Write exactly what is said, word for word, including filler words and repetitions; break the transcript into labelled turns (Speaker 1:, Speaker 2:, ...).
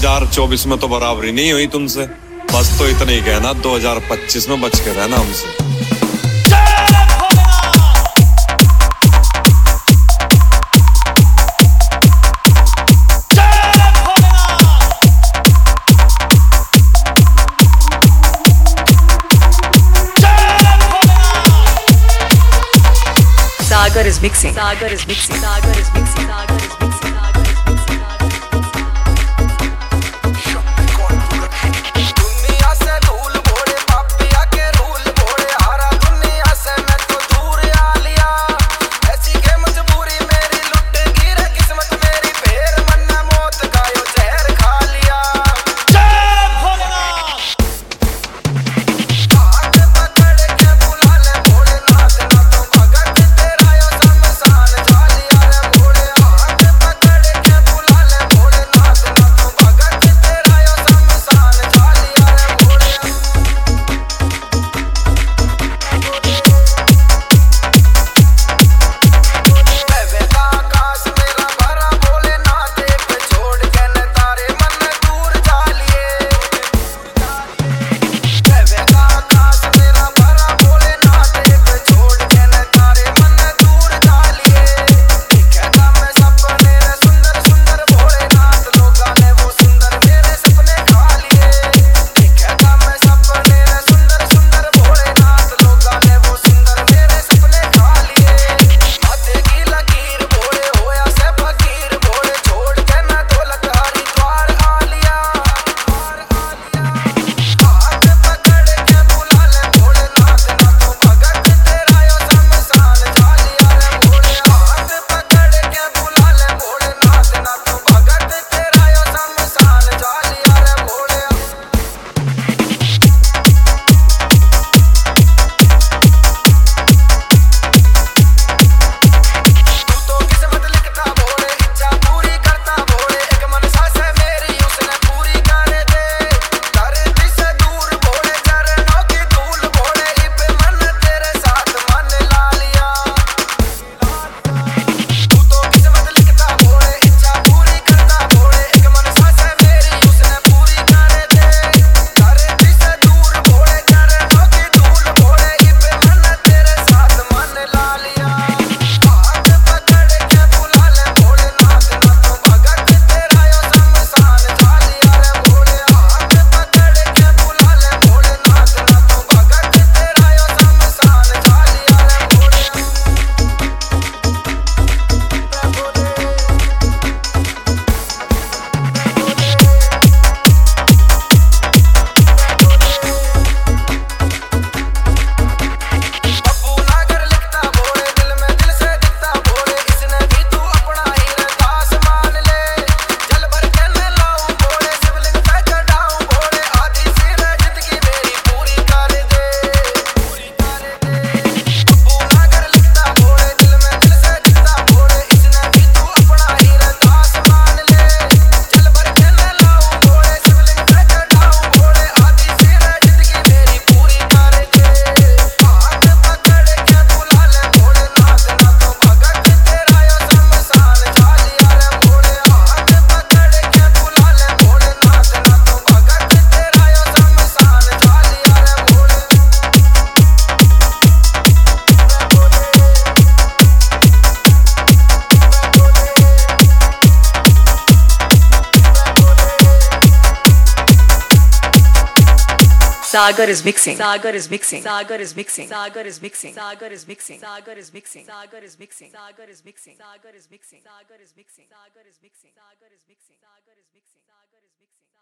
Speaker 1: हजार चौबीस में तो बराबरी नहीं हुई तुमसे, बस तो इतना ही कहना दो हजार पच्चीस में बच के रहना हमसे।
Speaker 2: Sagar is mixing. Sagar is mixing. Sagar is mixing. Sagar is mixing. Sagar is mixing. Sagar is mixing. Sagar is mixing. Sagar is mixing. Sagar is mixing. Sagar is mixing. Sagar is mixing. Sagar is mixing. Sagar is mixing. Sagar is mixing. Sagar is mixing. Sagar is mixing. Sagar is mixing. Sagar is mixing. Sagar is mixing.